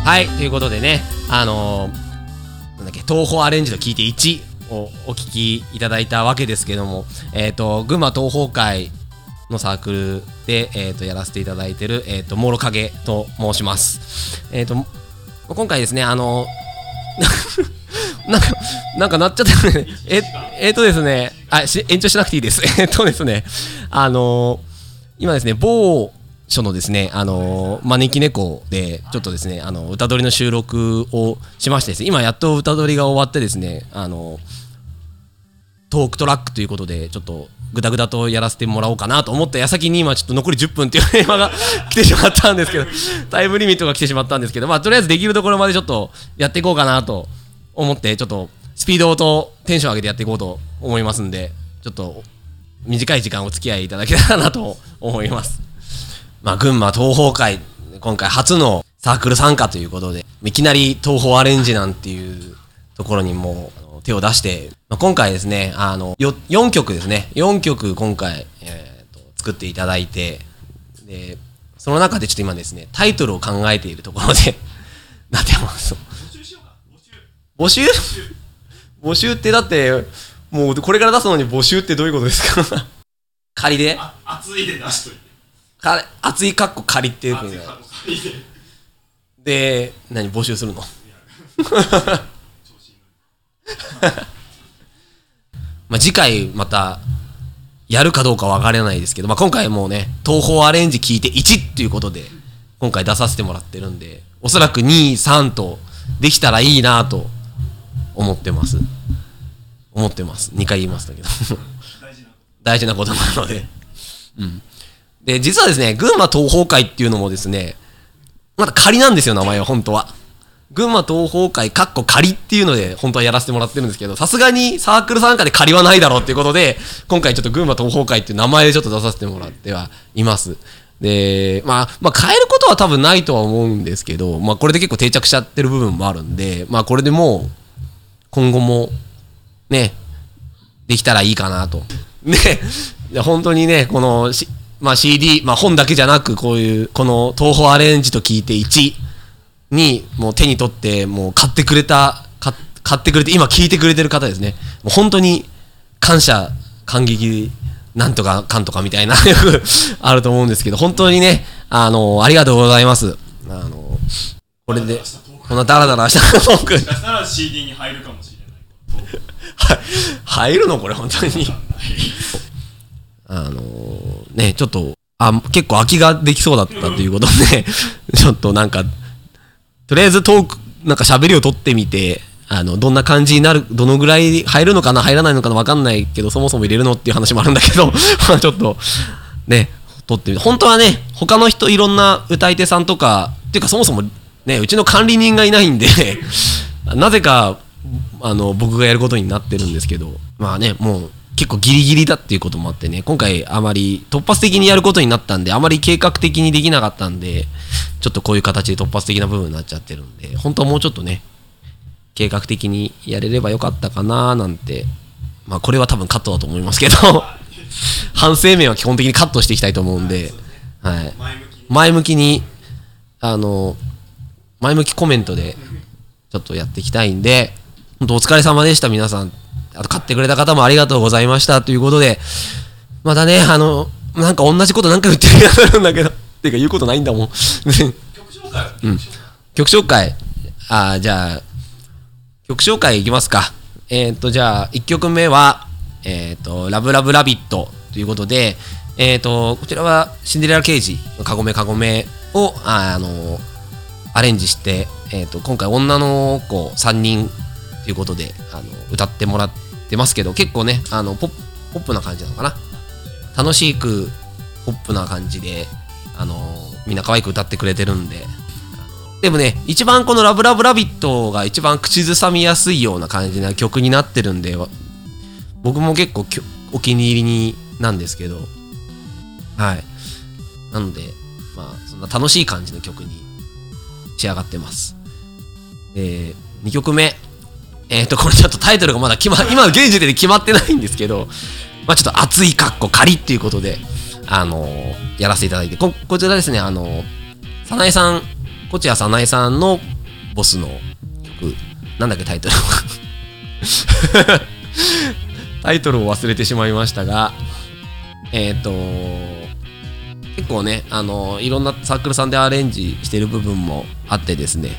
はい、ということでね、なんだっけ、東宝アレンジと聞いて1をお聞きいただいたわけですけども、群馬東宝会のサークルで、やらせていただいてる、モロカゲと申します。今回ですね、なんかなっちゃったよね。ですね、延長しなくていいです。ですね、今ですね、某所のですね、招き猫でちょっとですね、歌取りの収録をしましてですね、今やっと歌取りが終わってですね、トークトラックということでちょっとグダグダとやらせてもらおうかなと思った矢先に今ちょっと残り10分っていうテーマが来てしまったんですけど、タイムリミットが来てしまったんですけど、まあとりあえずできるところまでちょっとやっていこうかなと思って、ちょっとスピードとテンション上げてやっていこうと思いますんで、ちょっと短い時間お付き合いいただけたらなと思います。まあ、群馬東宝会、今回初のサークル参加ということで、いきなり東宝アレンジなんていうところにも手を出して、今回ですね、4曲ですね、4曲今回、作っていただいて、で、その中でちょっと今ですね、タイトルを考えているところで、なってます。募集募集ってだって、もうこれから出すのに募集ってどういうことですか？仮で熱いで出しといて。 熱いかっこ仮っていうふうにで何募集するの？まあ次回またやるかどうか分からないですけど、まあ、今回もうね東宝アレンジ聞いて1っていうことで今回出させてもらってるんで、おそらく2、3とできたらいいなと思ってます。2回言いましたけど大事なことなので、で実はですね、群馬東宝会っていうのもですね、まだ仮なんですよ、名前は本当は。群馬東宝会かっこ仮っていうので本当はやらせてもらってるんですけど、さすがにサークル参加で仮はないだろうっていうことで、今回ちょっと群馬東宝会っていう名前でちょっと出させてもらってはいます。で、まあ変えることは多分ないとは思うんですけど、まあこれで結構定着しちゃってる部分もあるんで、まあこれでもう今後もねできたらいいかなと。ね、本当にねこのまあ CD、まあ本だけじゃなくこういうこの東宝アレンジと聞いて1にもう手に取ってもう買ってくれて今聞いてくれてる方ですね。もう本当に感謝感激なんとかかんとかみたいなよくあると思うんですけど、本当にねありがとうございます。これでこんなダラダラしたトーク。 もしかしたら CD に入るかもしれない。 入るのこれ本当に。ね、ちょっと結構空きができそうだったということでちょっとなんかとりあえずトークなんか喋りを取ってみて、どんな感じになる、どのぐらい入るのかな入らないのかな分かんないけど、そもそも入れるのっていう話もあるんだけどまあちょっとね取ってみて、本当はね他の人いろんな歌い手さんとかっていうかそもそもねうちの管理人がいないんでなぜか僕がやることになってるんですけど、まあねもう結構ギリギリだっていうこともあってね、今回あまり突発的にやることになったんで、あまり計画的にできなかったんで、ちょっとこういう形で突発的な部分になっちゃってるんで、本当はもうちょっとね計画的にやれればよかったかななんて、まあこれは多分カットだと思いますけど反省面は基本的にカットしていきたいと思うんで、はい、前向きに前向きコメントでちょっとやっていきたいんで、本当お疲れ様でした皆さん。あと買ってくれた方もありがとうございましたということで、またねなんか同じこと何回言ってる気がするんだけどっていうか言うことないんだもん曲紹介、 曲紹介じゃあ曲紹介いきますか。じゃあ1曲目はラブラブラビットということで、こちらはシンデレラ刑事カゴメをアレンジして、今回女の子3人ということで歌ってもらってますけど、結構ねポップな感じなのかな、楽しくポップな感じでみんな可愛く歌ってくれてるんで、でもね一番このラブラブラビットが一番口ずさみやすいような感じな曲になってるんで、僕も結構お気に入りになんですけど、はい、なのでまあそんな楽しい感じの曲に仕上がってます。2曲目これちょっとタイトルがまだ今の現時点で決まってないんですけど、まあちょっと熱いかっこ仮っていうことでやらせていただいて、こちらですね早苗さん、小千谷早苗さんのボスの曲なんだっけタイトルタイトルを忘れてしまいましたが結構ねいろんなサークルさんでアレンジしてる部分もあってですね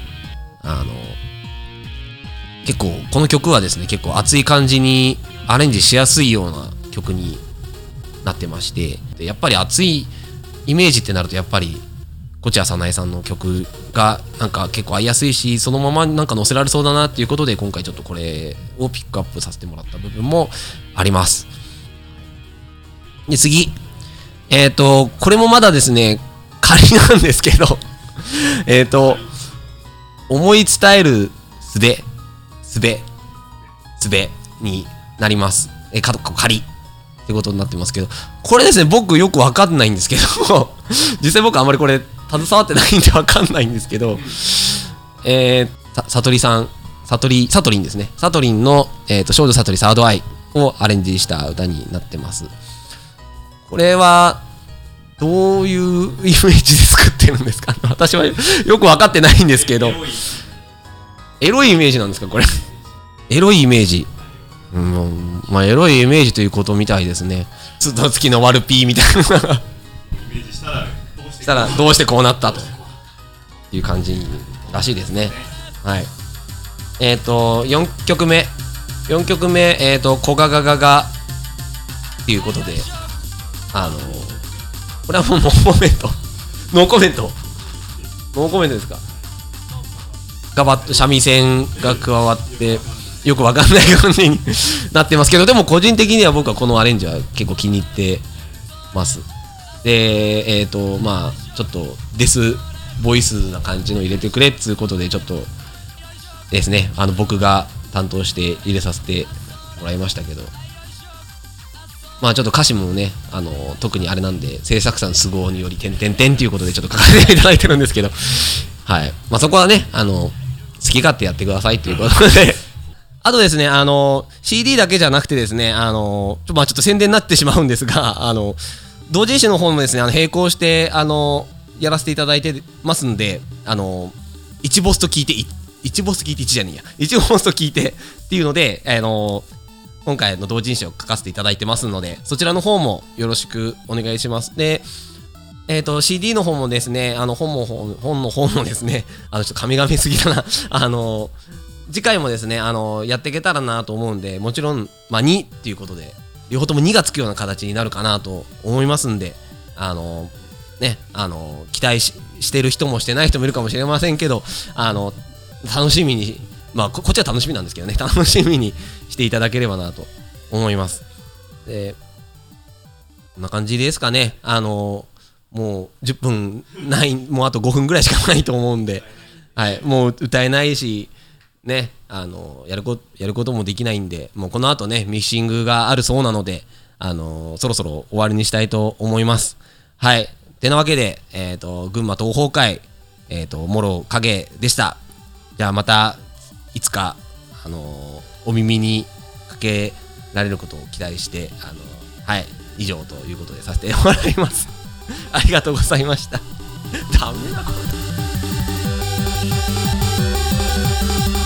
結構この曲はですね結構熱い感じにアレンジしやすいような曲になってまして、でやっぱり熱いイメージってなるとやっぱりこちらさなえさんの曲がなんか結構合いやすいし、そのままなんか載せられそうだなっていうことで今回ちょっとこれをピックアップさせてもらった部分もあります。で次これもまだですね仮なんですけど思い伝えるすべになります。仮ってことになってますけど、これですね僕よくわかんないんですけど実際僕あんまりこれ携わってないんでわかんないんですけど、さとりんですね。さとりんの、少女さとりサードアイをアレンジした歌になってます。これはどういうイメージで作ってるんですか私はよく分かってないんですけど、エロいイメージなんですかこれエロいイメージ、まあエロいイメージということみたいですね。つどつきのワルピーみたいなイメージしたらどうしてこうなったという感じらしいですね。はい。4曲目コガガガガっていうことでこれはもうノーコメントですか。ガバッと三味線が加わってよくわかんない感じになってますけど、でも個人的には僕はこのアレンジは結構気に入ってます。でまあちょっとデスボイスな感じの入れてくれっつうことでちょっとですね僕が担当して入れさせてもらいましたけど、まあちょっと歌詞もね特にあれなんで制作さん都合により点々点ということでちょっと書かせていただいてるんですけど、はい、まあそこはね好き勝手やってくださいということであとですねCD だけじゃなくてですねちょっと宣伝になってしまうんですが同人誌の方もですね並行してやらせていただいてますんで1ボスと聞いて1ボスと聞いて1じゃねえや1ボスと聞いてっていうので今回の同人誌を書かせていただいてますのでそちらの方もよろしくお願いします。でCD の方もですね本の方もですねちょっと神々すぎだな次回もですねやっていけたらなと思うんで、もちろん2っていうことで両方とも2がつくような形になるかなと思いますんでね期待してる人もしてない人もいるかもしれませんけど楽しみにこっちは楽しみなんですけどね楽しみにしていただければなと思います。でこんな感じですかね。もう10分ないもうあと5分ぐらいしかないと思うんで、はい、もう歌えないしねやることもできないんで、もうこの後ねミキシングがあるそうなのでそろそろ終わりにしたいと思います。はい、てなわけで群馬東邦会もろ影でした。じゃあまたいつかお耳にかけられることを期待してはい以上ということでさせてもらいますありがとうございましたダメだこれ